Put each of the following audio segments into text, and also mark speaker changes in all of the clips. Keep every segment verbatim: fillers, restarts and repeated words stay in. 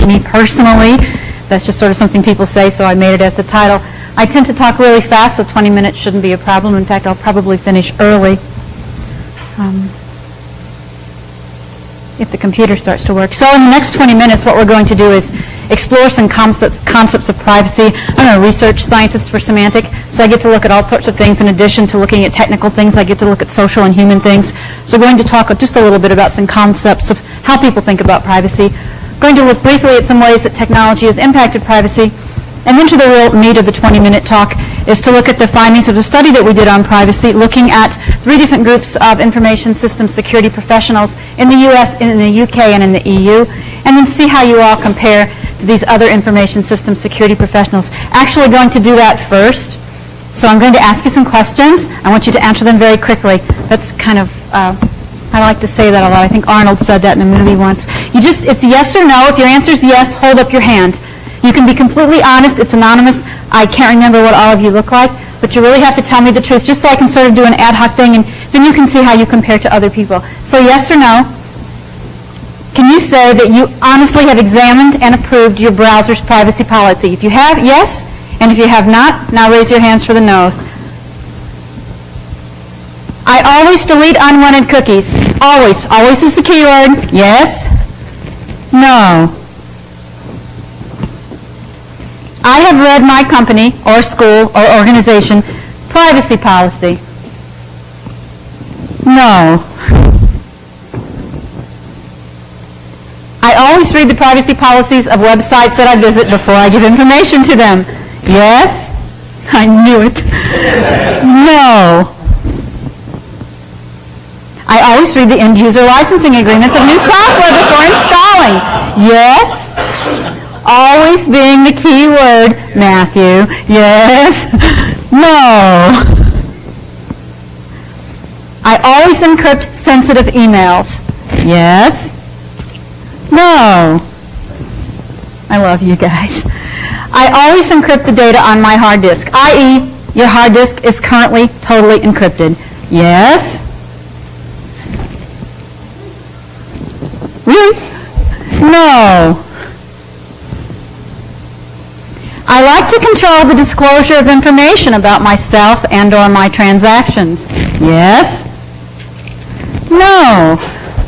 Speaker 1: me personally. That's just sort of something people say, so I made it as the title. I tend to talk really fast, so twenty minutes shouldn't be a problem. In fact, I'll probably finish early um, if the computer starts to work. So in the next twenty minutes, what we're going to do is explore some concepts, concepts of privacy. I'm a research scientist for Symantec, so I get to look at all sorts of things in addition to looking at technical things. I get to look at social and human things. So we're going to talk just a little bit about some concepts of how people think about privacy. Going to look briefly at some ways that technology has impacted privacy. And then to the real meat of the twenty minute talk is to look at the findings of the study that we did on privacy, looking at three different groups of information system security professionals in the U S, in the U K, and in the E U, and then see how you all compare to these other information system security professionals. Actually going to do that first. So I'm going to ask you some questions. I want you to answer them very quickly. That's kind of, uh, I like to say that a lot. I think Arnold said that in a movie once. You just, it's yes or no. If your answer is yes, hold up your hand. You can be completely honest. It's anonymous. I can't remember what all of you look like, but you really have to tell me the truth just so I can sort of do an ad hoc thing, and then you can see how you compare to other people. So yes or no. Can you say that you honestly have examined and approved your browser's privacy policy? If you have, yes. And if you have not, now raise your hands for the no's. I always delete unwanted cookies. Always. Always is the keyword. Yes. No. I have read my company or school or organization privacy policy. No. I always read the privacy policies of websites that I visit before I give information to them. Yes? I knew it. No. I always read the end-user licensing agreements of new software before installing. Yes? Always being the key word, Matthew. Yes? No. I always encrypt sensitive emails. Yes? No. I love you guys. I always encrypt the data on my hard disk, that is, your hard disk is currently totally encrypted. Yes? Really? No. I like to control the disclosure of information about myself and or my transactions. Yes? No.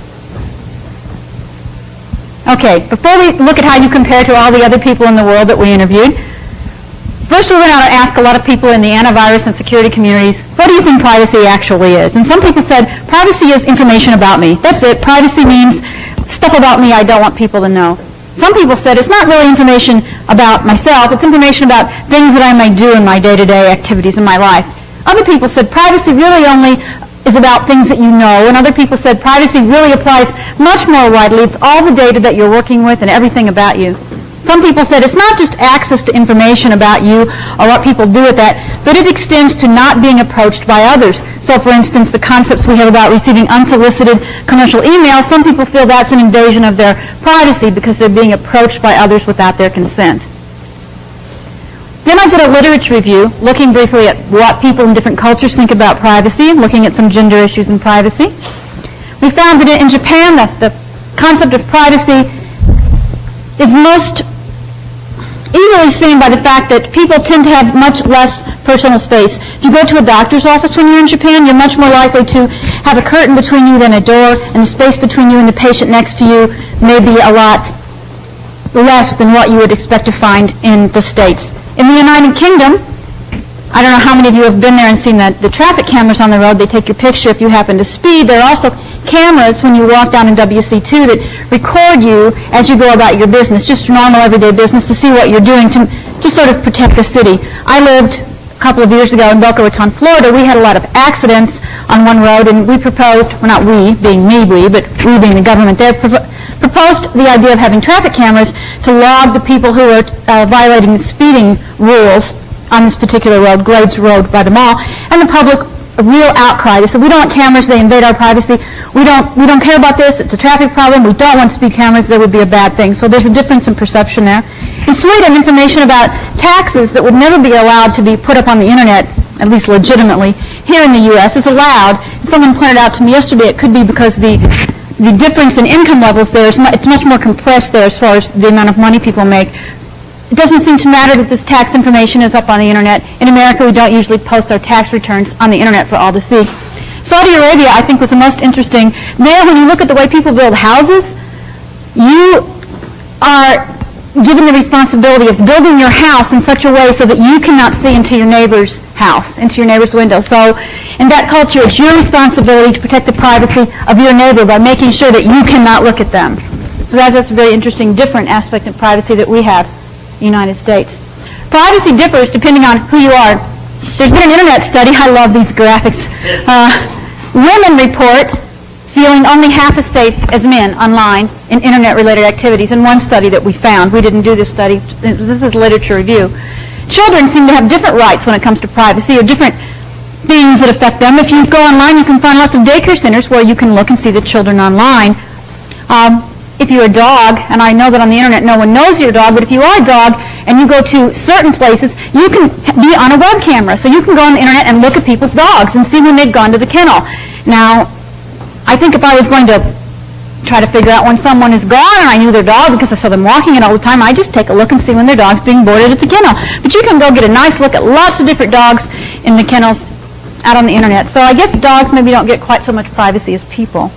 Speaker 1: Okay, before we look at how you compare to all the other people in the world that we interviewed, first we went out and asked a lot of people in the antivirus and security communities, what do you think privacy actually is? And some people said, privacy is information about me. That's it. Privacy means stuff about me I don't want people to know. Some people said it's not really information about myself, it's information about things that I may do in my day-to-day activities in my life. Other people said privacy really only is about things that you know, and other people said privacy really applies much more widely. It's all the data that you're working with and everything about you. Some people said it's not just access to information about you or what people do with that, but it extends to not being approached by others. So for instance, the concepts we have about receiving unsolicited commercial emails, some people feel that's an invasion of their privacy because they're being approached by others without their consent. Then I did a literature review, looking briefly at what people in different cultures think about privacy, looking at some gender issues in privacy. We found that in Japan, that the concept of privacy is most easily seen by the fact that people tend to have much less personal space. If you go to a doctor's office when you're in Japan, you're much more likely to have a curtain between you than a door, and the space between you and the patient next to you may be a lot less than what you would expect to find in the States. In the United Kingdom, I don't know how many of you have been there and seen the, the traffic cameras on the road. They take your picture if you happen to speed. There are also cameras when you walk down in W C two that record you as you go about your business, just normal everyday business, to see what you're doing to just sort of protect the city. I lived a couple of years ago in Boca Raton, Florida. We had a lot of accidents on one road, and we proposed, well not we, being me, we, but we being the government there, pro proposed the idea of having traffic cameras to log the people who are uh, violating the speeding rules on this particular road, Glades Road by the mall, and the public, a real outcry. They said, we don't want cameras, they invade our privacy. We don't, we don't care about this, it's a traffic problem, we don't want speed cameras, that would be a bad thing. So there's a difference in perception there. In Sweden, information about taxes that would never be allowed to be put up on the internet, at least legitimately, here in the U S is allowed. Someone pointed out to me yesterday it could be because the the difference in income levels there is mu it's much more compressed there as far as the amount of money people make. It doesn't seem to matter that this tax information is up on the internet. In America, we don't usually post our tax returns on the internet for all to see. Saudi Arabia, I think, was the most interesting. There, when you look at the way people build houses, you are given the responsibility of building your house in such a way so that you cannot see into your neighbor's house, into your neighbor's window. So in that culture, it's your responsibility to protect the privacy of your neighbor by making sure that you cannot look at them. So that's, that's a very interesting, different aspect of privacy that we have in the United States. Privacy differs depending on who you are. There's been an internet study. I love these graphics. Uh, women report feeling only half as safe as men online in internet-related activities in one study that we found. We didn't do this study. This is literature review. Children seem to have different rights when it comes to privacy, or different things that affect them. If you go online, you can find lots of daycare centers where you can look and see the children online. Um, if you're a dog, and I know that on the internet no one knows you're a dog, but if you are a dog and you go to certain places, you can be on a web camera. So you can go on the internet and look at people's dogs and see when they've gone to the kennel. Now, I think if I was going to try to figure out when someone is gone and I knew their dog because I saw them walking it all the time, I'd just take a look and see when their dog's being boarded at the kennel. But you can go get a nice look at lots of different dogs in the kennels out on the internet. So I guess dogs maybe don't get quite so much privacy as people.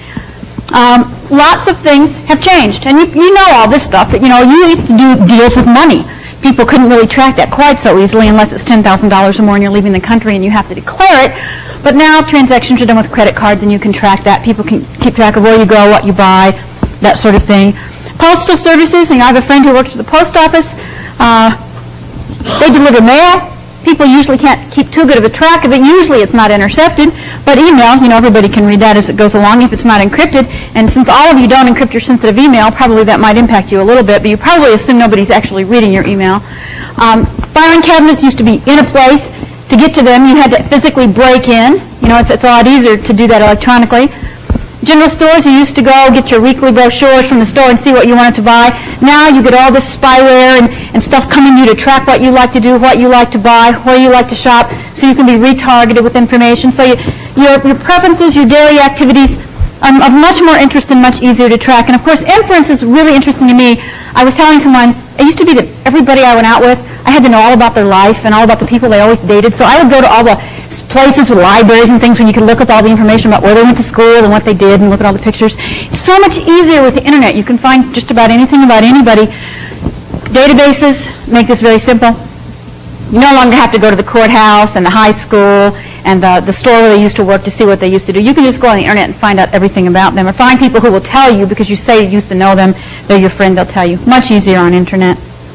Speaker 1: Um, lots of things have changed. And you, you know all this stuff. That, you know, you used to do deals with money. People couldn't really track that quite so easily unless it's ten thousand dollars or more and you're leaving the country and you have to declare it. But now transactions are done with credit cards and you can track that. People can keep track of where you go, what you buy, that sort of thing. Postal services, and I have a friend who works at the post office. Uh, they deliver mail. People usually can't keep too good of a track of it. Usually it's not intercepted. But email, you know, everybody can read that as it goes along if it's not encrypted. And since all of you don't encrypt your sensitive email, probably that might impact you a little bit. But you probably assume nobody's actually reading your email. Um, filing cabinets used to be in a place. To get to them, you had to physically break in. You know, it's, it's a lot easier to do that electronically. General stores, you used to go get your weekly brochures from the store and see what you wanted to buy. Now you get all this spyware and, and stuff coming to you to track what you like to do, what you like to buy, where you like to shop, so you can be retargeted with information. So you, your, your preferences, your daily activities are of much more interest and much easier to track. And of course, inference is really interesting to me. I was telling someone, it used to be that everybody I went out with, I had to know all about their life and all about the people they always dated. So I would go to all the places with libraries and things where you could look up all the information about where they went to school and what they did and look at all the pictures. It's so much easier with the internet. You can find just about anything about anybody. Databases make this very simple. You no longer have to go to the courthouse and the high school and the, the store where they used to work to see what they used to do. You can just go on the internet and find out everything about them, or find people who will tell you because you say you used to know them, they're your friend, they'll tell you. Much easier on internet.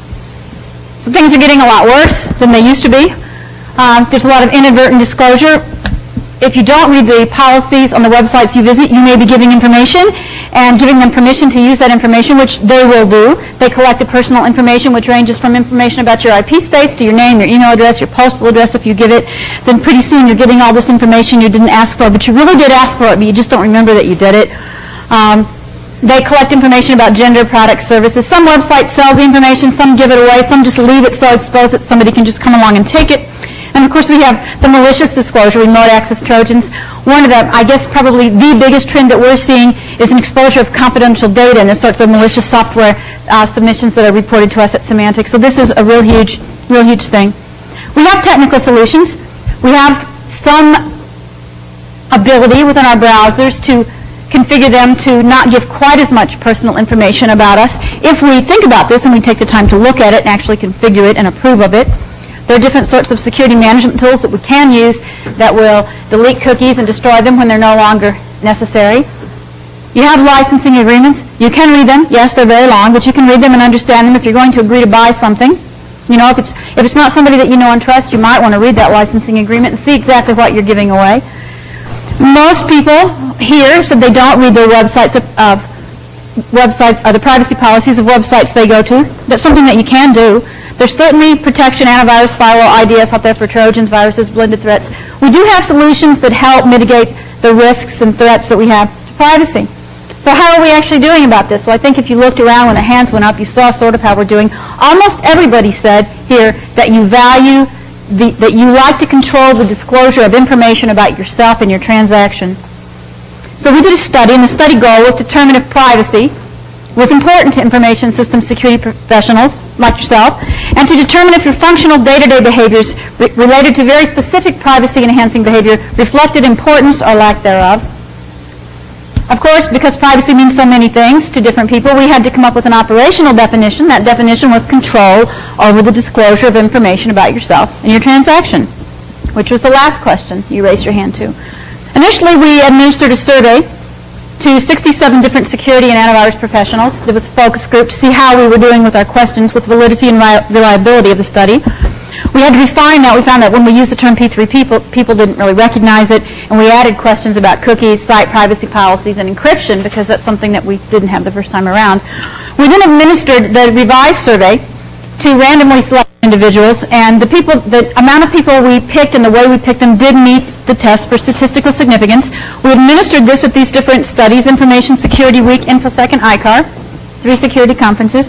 Speaker 1: So things are getting a lot worse than they used to be. Um, there's a lot of inadvertent disclosure. If you don't read the policies on the websites you visit, you may be giving information and giving them permission to use that information, which they will do. They collect the personal information, which ranges from information about your I P space to your name, your email address, your postal address if you give it. Then pretty soon you're getting all this information you didn't ask for, but you really did ask for it, but you just don't remember that you did it. Um, They collect information about gender, products, services. Some websites sell the information, some give it away, some just leave it so exposed that somebody can just come along and take it. And of course we have the malicious disclosure, remote access Trojans. One of the, I guess probably the biggest trend that we're seeing is an exposure of confidential data and the sorts of malicious software uh, submissions that are reported to us at Symantec. So this is a real huge, real huge thing. We have technical solutions. We have some ability within our browsers to configure them to not give quite as much personal information about us. If we think about this and we take the time to look at it and actually configure it and approve of it, there are different sorts of security management tools that we can use that will delete cookies and destroy them when they're no longer necessary. You have licensing agreements. You can read them. Yes, they're very long, but you can read them and understand them if you're going to agree to buy something. You know, if it's, if it's not somebody that you know and trust, you might want to read that licensing agreement and see exactly what you're giving away. Most people here said they don't read their websites of, of websites or the privacy policies of websites they go to. That's something that you can do. There's certainly protection, antivirus, firewall, I D S out there for Trojans, viruses, blended threats. We do have solutions that help mitigate the risks and threats that we have to privacy. So how are we actually doing about this? Well, I think if you looked around when the hands went up, you saw sort of how we're doing. Almost everybody said here that you value The, that you like to control the disclosure of information about yourself and your transaction. So we did a study, and the study goal was to determine if privacy was important to information system security professionals like yourself, and to determine if your functional day-to-day behaviors re related to very specific privacy-enhancing behavior reflected importance or lack thereof. Of course, because privacy means so many things to different people, we had to come up with an operational definition. That definition was control over the disclosure of information about yourself and your transaction, which was the last question you raised your hand to. Initially, we administered a survey to sixty-seven different security and antivirus professionals. There was a focus group to see how we were doing with our questions with validity and reliability of the study. We had to refine that. We found that when we used the term P three, people, people didn't really recognize it, and we added questions about cookies, site privacy policies, and encryption, because that's something that we didn't have the first time around. We then administered the revised survey to randomly selected individuals, and the people, the amount of people we picked and the way we picked them did meet the test for statistical significance. We administered this at these different studies: Information Security Week, InfoSec, and I C A R, three security conferences.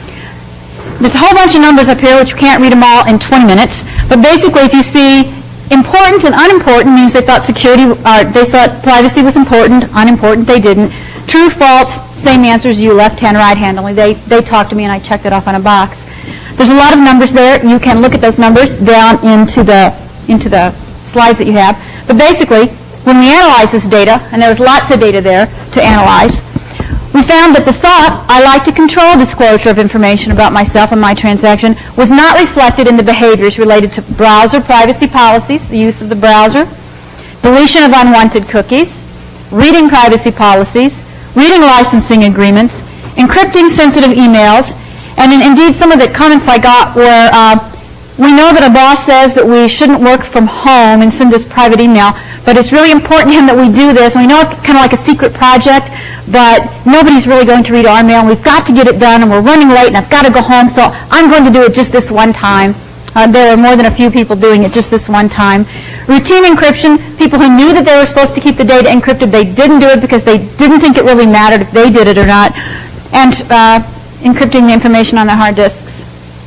Speaker 1: There's a whole bunch of numbers up here, which you can't read them all in twenty minutes. But basically, if you see important and unimportant, means they thought security, uh, they thought privacy was important. Unimportant, they didn't. True, false, same answers you, left hand, right hand. Only they they talked to me and I checked it off on a box. There's a lot of numbers there. You can look at those numbers down into the into the slides that you have. But basically, when we analyzed this data, and there was lots of data there to analyze, we found that the thought, I like to control disclosure of information about myself and my transaction, was not reflected in the behaviors related to browser privacy policies, the use of the browser, deletion of unwanted cookies, reading privacy policies, reading licensing agreements, encrypting sensitive emails, and in, indeed some of the comments I got were, uh, we know that a boss says that we shouldn't work from home and send us private email, but it's really important to him that we do this. And we know it's kind of like a secret project, but nobody's really going to read our mail. And we've got to get it done, and we're running late, and I've got to go home, so I'm going to do it just this one time. Uh, there were more than a few people doing it just this one time. Routine encryption, people who knew that they were supposed to keep the data encrypted, they didn't do it because they didn't think it really mattered if they did it or not. And uh, encrypting the information on their hard disks.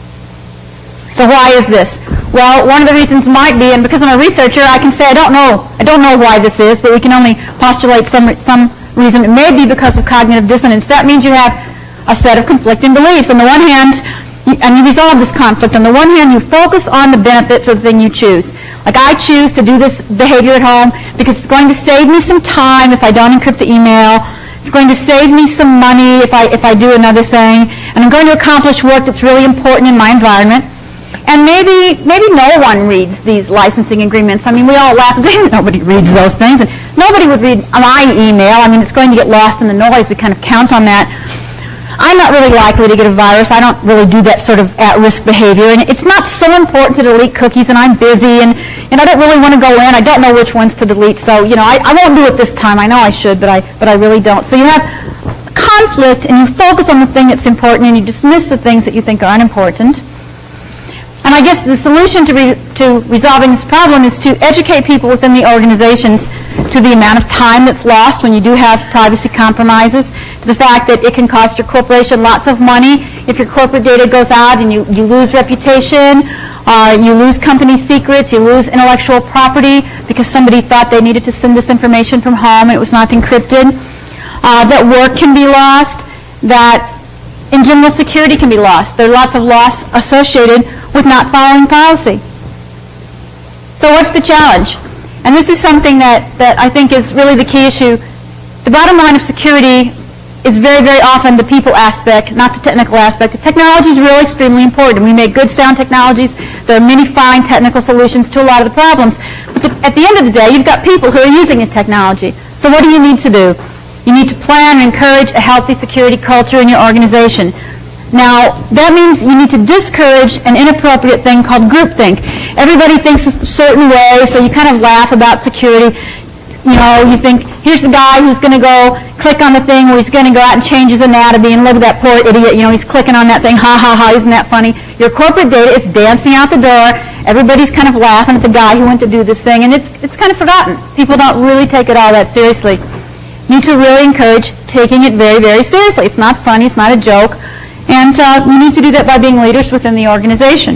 Speaker 1: So why is this? Well, one of the reasons might be, and because I'm a researcher, I can say I don't know. I don't know why this is, but we can only postulate some some reason. It may be because of cognitive dissonance. That means you have a set of conflicting beliefs. On the one hand, you, and you resolve this conflict. On the one hand, you focus on the benefits of the thing you choose. Like, I choose to do this behavior at home because it's going to save me some time if I don't encrypt the email. It's going to save me some money if I if I do another thing, and I'm going to accomplish work that's really important in my environment. And maybe maybe no one reads these licensing agreements. I mean, we all laugh and say nobody reads those things, and nobody would read my email. I mean, it's going to get lost in the noise. We kind of count on that. I'm not really likely to get a virus. I don't really do that sort of at-risk behavior, and it's not so important to delete cookies, and I'm busy, and, and I don't really want to go in. I don't know which ones to delete, so, you know, I, I won't do it this time. I know I should, but I, but I really don't. So you have conflict, and you focus on the thing that's important, and you dismiss the things that you think are unimportant. And I guess the solution to, re to resolving this problem is to educate people within the organizations to the amount of time that's lost when you do have privacy compromises, to the fact that it can cost your corporation lots of money if your corporate data goes out and you, you lose reputation, uh, you lose company secrets, you lose intellectual property because somebody thought they needed to send this information from home and it was not encrypted, uh, that work can be lost, that in general security can be lost. There are lots of loss associated with not following policy. So what's the challenge? And this is something that, that I think is really the key issue. The bottom line of security is very, very often the people aspect, not the technical aspect. The technology is really extremely important. We make good sound technologies. There are many fine technical solutions to a lot of the problems. But at the end of the day, you've got people who are using the technology. So what do you need to do? You need to plan and encourage a healthy security culture in your organization. Now, that means you need to discourage an inappropriate thing called groupthink. Everybody thinks a certain way, so you kind of laugh about security. You know, you think, here's the guy who's going to go click on the thing where he's going to go out and change his anatomy, and look at that poor idiot, you know, he's clicking on that thing, ha, ha, ha, isn't that funny? Your corporate data is dancing out the door. Everybody's kind of laughing at the guy who went to do this thing, and it's, it's kind of forgotten. People don't really take it all that seriously. You need to really encourage taking it very, very seriously. It's not funny, it's not a joke. And uh, you need to do that by being leaders within the organization,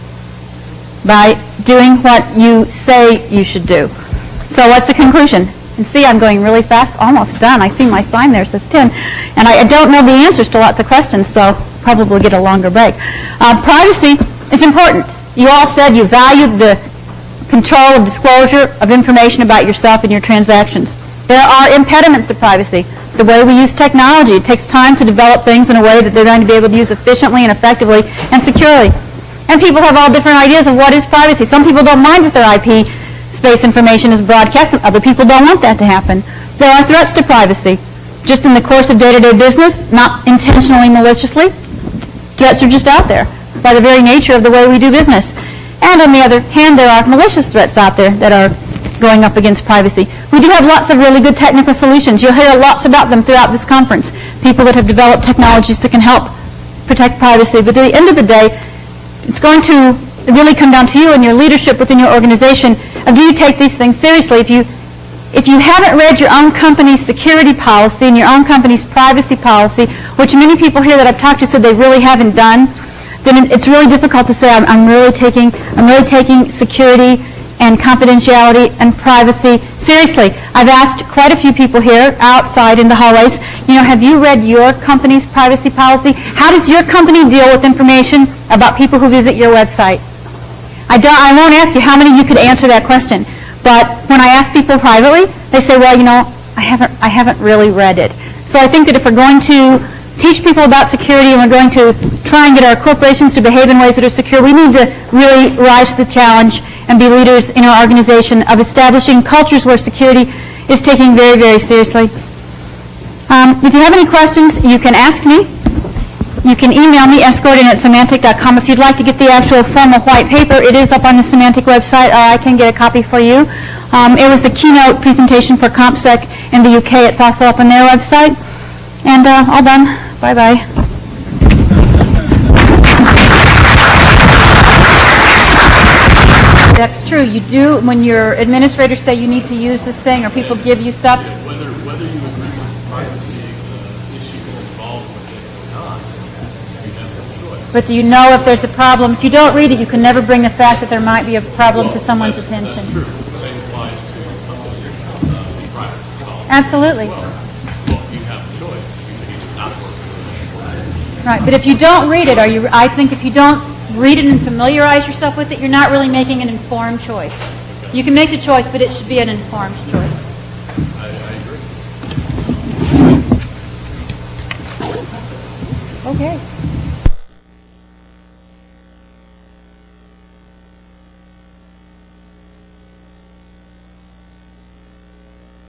Speaker 1: by doing what you say you should do. So what's the conclusion? And see, I'm going really fast, almost done. I see my sign there says ten. And I, I don't know the answers to lots of questions, so probably get a longer break. Uh, privacy is important. You all said you valued the control of disclosure of information about yourself and your transactions. There are impediments to privacy. The way we use technology, it takes time to develop things in a way that they're going to be able to use efficiently and effectively and securely. And people have all different ideas of what is privacy. Some people don't mind if their I P space information is broadcast, and other people don't want that to happen. There are threats to privacy. Just in the course of day-to-day business, not intentionally maliciously, threats are just out there by the very nature of the way we do business. And on the other hand, there are malicious threats out there that are going up against privacy. We do have lots of really good technical solutions. You'll hear lots about them throughout this conference. People that have developed technologies that can help protect privacy. But at the end of the day, it's going to really come down to you and your leadership within your organization. Of do you take these things seriously? If you, if you haven't read your own company's security policy and your own company's privacy policy, which many people here that I've talked to said they really haven't done, then it's really difficult to say I'm, I'm really taking I'm really taking security and confidentiality and privacy seriously. I've asked quite a few people here outside in the hallways, you know, have you read your company's privacy policy? How does your company deal with information about people who visit your website? I, don't, I won't ask you how many of you could answer that question, but when I ask people privately, they say, well, you know, I haven't, I haven't really read it. So I think that if we're going to teach people about security and we're going to try and get our corporations to behave in ways that are secure, we need to really rise to the challenge and be leaders in our organization of establishing cultures where security is taken very, very seriously. Um, if you have any questions, you can ask me. You can email me, escorting at Symantec dot com. If you'd like to get the actual formal white paper, it is up on the Symantec website. Uh, I can get a copy for you. Um, it was the keynote presentation for CompSec in the U K. It's also up on their website. And uh, all done. Bye-bye. That's true. You do, when your administrators say you need to use this thing or people give you stuff.
Speaker 2: Yeah, whether, whether you agree with the privacy uh, issue involved with it or not, you have no choice.
Speaker 1: But do you know if there's a problem? If you don't read it, you can never bring the fact that there might be a problem well, to someone's
Speaker 2: that's,
Speaker 1: attention.
Speaker 2: That's true. The same applies to uh, privacy policy.
Speaker 1: Absolutely.
Speaker 2: Well, well, you have a choice. You can either not work with it.
Speaker 1: Right, but if you don't read it, are you? I think if you don't read it and familiarize yourself with it, you're not really making an informed choice. Okay. You can make the choice, but it should be an informed choice.
Speaker 2: I, I agree.
Speaker 1: Okay.